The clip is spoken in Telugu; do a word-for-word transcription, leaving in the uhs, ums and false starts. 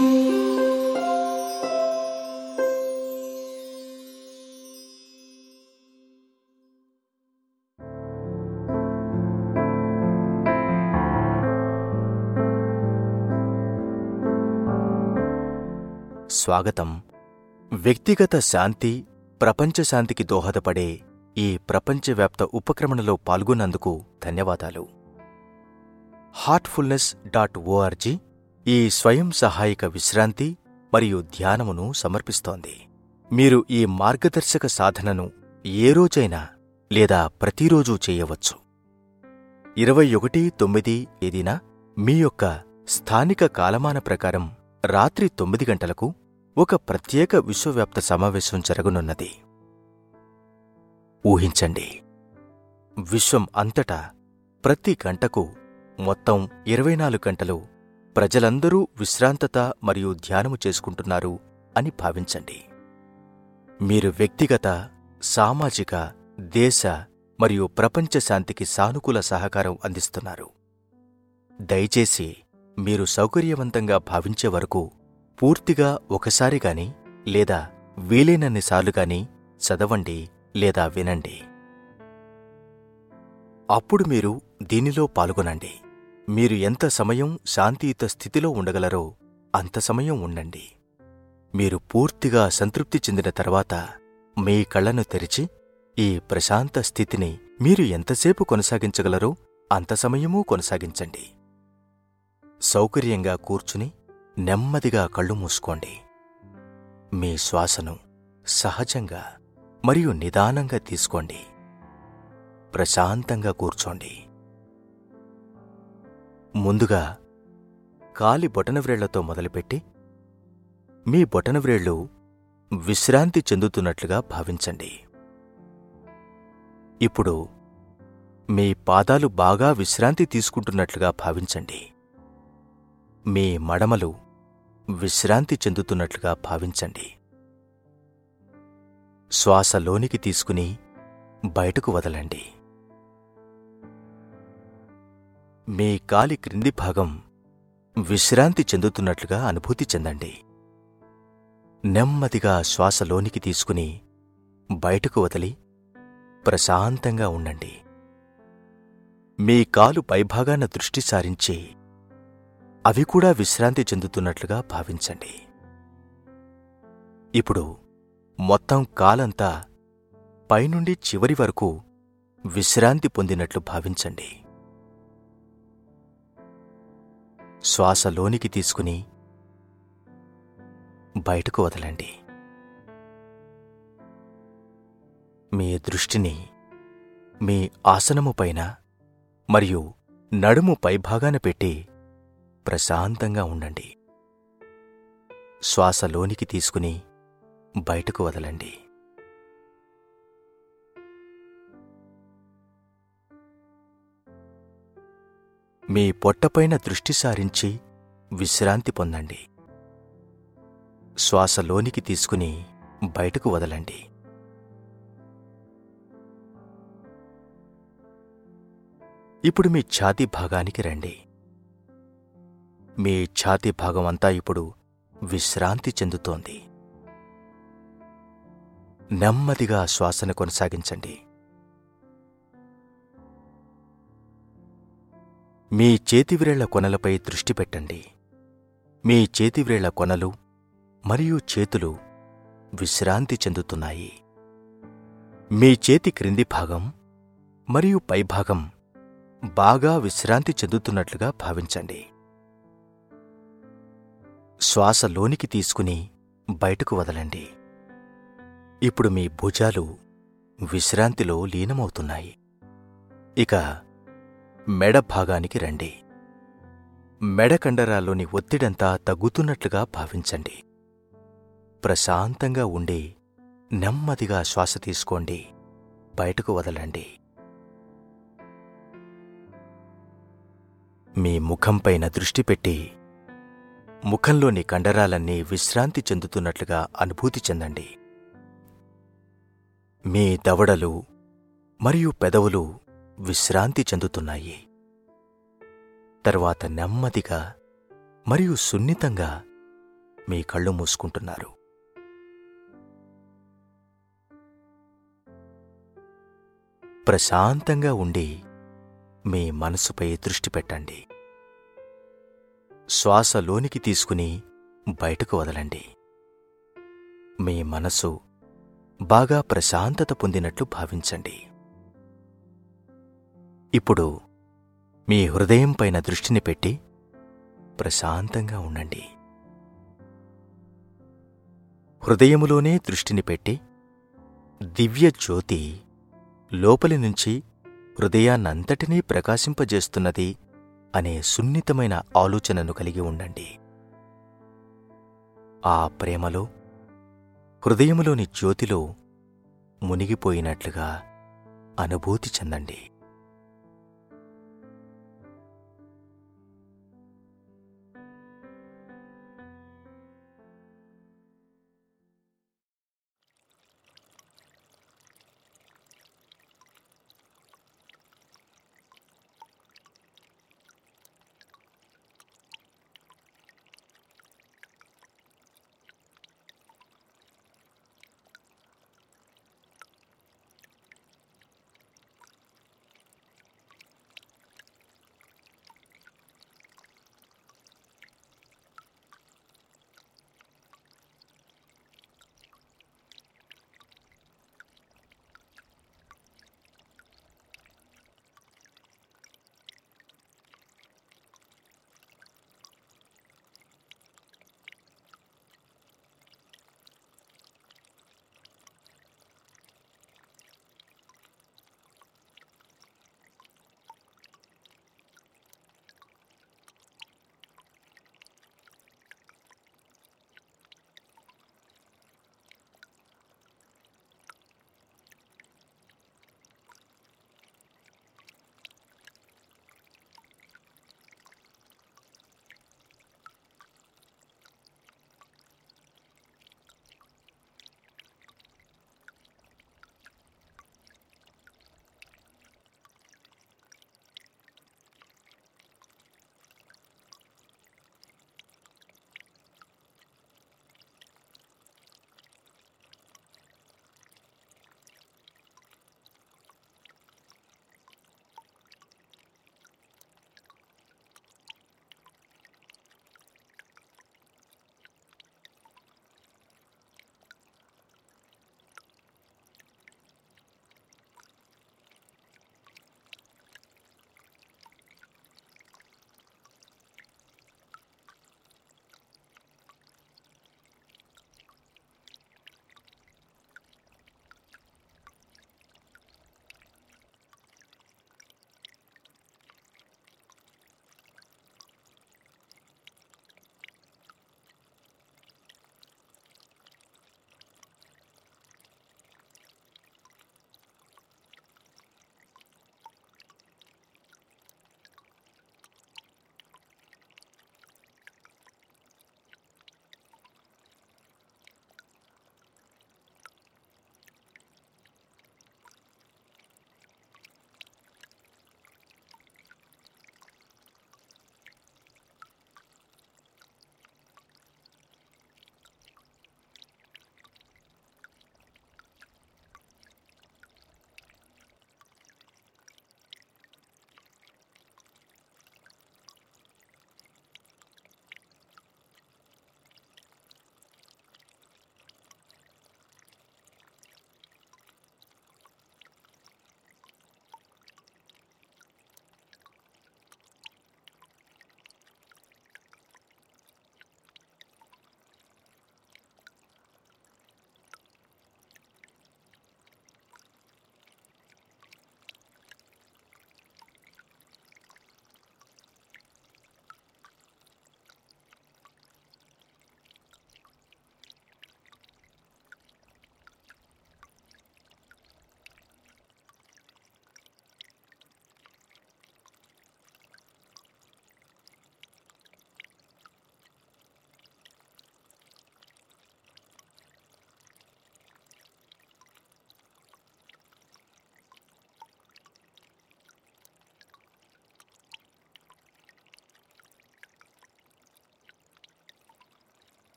స్వాగతం. వ్యక్తిగత శాంతి, ప్రపంచ శాంతికి దోహదపడే ఈ ప్రపంచవ్యాప్త ఉపక్రమణలో పాల్గొన్నందుకు ధన్యవాదాలు. హార్ట్ఫుల్నెస్ డాట్ ఓఆర్జీ ఈ స్వయం సహాయక విశ్రాంతి మరియు ధ్యానమును సమర్పిస్తోంది. మీరు ఈ మార్గదర్శక సాధనను ఏ రోజైనా లేదా ప్రతిరోజూ చేయవచ్చు. ఇరవై ఒకటి తొమ్మిది తేదీన మీ యొక్క స్థానిక కాలమాన ప్రకారం రాత్రి తొమ్మిది గంటలకు ఒక ప్రత్యేక విశ్వవ్యాప్త సమావేశం జరగనున్నది. ఊహించండి, విశ్వం అంతటా ప్రతి గంటకు మొత్తం ఇరవై నాలుగు గంటలు ప్రజలందరూ విశ్రాంతత మరియు ధ్యానము చేసుకుంటున్నారు అని భావించండి. మీరు వ్యక్తిగత, సామాజిక, దేశ మరియు ప్రపంచ శాంతికి సానుకూల సహకారం అందిస్తున్నారు. దయచేసి మీరు సౌకర్యవంతంగా భావించే వరకు పూర్తిగా ఒకసారిగాని లేదా వీలైనన్నిసార్లుగాని చదవండి లేదా వినండి. అప్పుడు మీరు దీనిలో పాల్గొనండి. మీరు ఎంత సమయం శాంతియుత స్థితిలో ఉండగలరో అంత సమయం ఉండండి. మీరు పూర్తిగా సంతృప్తి చెందిన తర్వాత మీ కళ్లను తెరిచి ఈ ప్రశాంత స్థితిని మీరు ఎంతసేపు కొనసాగించగలరో అంత సమయమూ కొనసాగించండి. సౌకర్యంగా కూర్చుని నెమ్మదిగా కళ్ళు మూసుకోండి. మీ శ్వాసను సహజంగా మరియు నిదానంగా తీసుకోండి. ప్రశాంతంగా కూర్చోండి. ముందుగా కాలి బొటనవ్రేళ్లతో మొదలుపెట్టి మీ బొటనవ్రేళ్లు విశ్రాంతి చెందుతున్నట్లుగా భావించండి. ఇప్పుడు మీ పాదాలు బాగా విశ్రాంతి తీసుకుంటున్నట్లుగా భావించండి. మీ మడమలు విశ్రాంతి చెందుతున్నట్లుగా భావించండి. శ్వాస లోనికి తీసుకుని బయటకు వదలండి. మీ కాలి క్రింది భాగం విశ్రాంతి చెందుతున్నట్లుగా అనుభూతి చెందండి. నెమ్మదిగా శ్వాస లోనికి తీసుకుని బయటకు వదిలి ప్రశాంతంగా ఉండండి. మీ కాలు పైభాగాన దృష్టి సారించి అవి కూడా విశ్రాంతి చెందుతున్నట్లుగా భావించండి. ఇప్పుడు మొత్తం కాలంతా పైనుండి చివరి వరకు విశ్రాంతి పొందినట్లు భావించండి. శ్వాస లోనికి తీసుకుని బయటకు వదలండి. మీ దృష్టిని మీ ఆసనముపైన మరియు నడుము పైభాగాన పెట్టి ప్రశాంతంగా ఉండండి. శ్వాస లోనికి తీసుకుని బయటకు వదలండి. మీ పొట్టపైన దృష్టి సారించి విశ్రాంతి పొందండి. శ్వాస లోనికి తీసుకుని బయటకు వదలండి. ఇప్పుడు మీ ఛాతీ భాగానికి రండి. మీ ఛాతీ భాగమంతా ఇప్పుడు విశ్రాంతి చెందుతోంది. నెమ్మదిగా శ్వాసను కొనసాగించండి. మీ చేతివ్రేళ్ల కొనలపై దృష్టి పెట్టండి. మీ చేతివ్రేళ్ల కొనలు మరియు చేతులు విశ్రాంతి చెందుతున్నాయి. మీ చేతి క్రింది భాగం మరియు పైభాగం బాగా విశ్రాంతి చెందుతున్నట్లుగా భావించండి. శ్వాస లోనికి తీసుకుని బయటకు వదలండి. ఇప్పుడు మీ భుజాలు విశ్రాంతిలో లీనమవుతున్నాయి. ఇక మెడ భాగానికి రండి. మెడ కండరాల్లోని ఒత్తిడంతా తగ్గుతున్నట్లుగా భావించండి. ప్రశాంతంగా ఉండి నెమ్మదిగా శ్వాస తీసుకోండి. బయటకు వదలండి. మీ ముఖంపైన దృష్టి పెట్టి ముఖంలోని కండరాలన్నీ విశ్రాంతి చెందుతున్నట్లుగా అనుభూతి చెందండి. మీ దవడలు మరియు పెదవులు విశ్రాంతి చెందుతున్నాయి. తర్వాత నెమ్మదిగా మరియు సున్నితంగా మీ కళ్ళు మూసుకుంటున్నారు. ప్రశాంతంగా ఉండి మీ మనసుపై దృష్టి పెట్టండి. శ్వాస లోనికి తీసుకుని బయటకు వదలండి. మీ మనసు బాగా ప్రశాంతత పొందినట్లు భావించండి. ఇప్పుడు మీ హృదయం పైన దృష్టిని పెట్టి ప్రశాంతంగా ఉండండి. హృదయములోనే దృష్టిని పెట్టి దివ్య జ్యోతి లోపలి నుంచి హృదయాన్నంతటినీ ప్రకాశింపజేస్తున్నది అనే సున్నితమైన ఆలోచనను కలిగి ఉండండి. ఆ ప్రేమలో, హృదయములోని జ్యోతిలో మునిగిపోయినట్లుగా అనుభూతి చెందండి.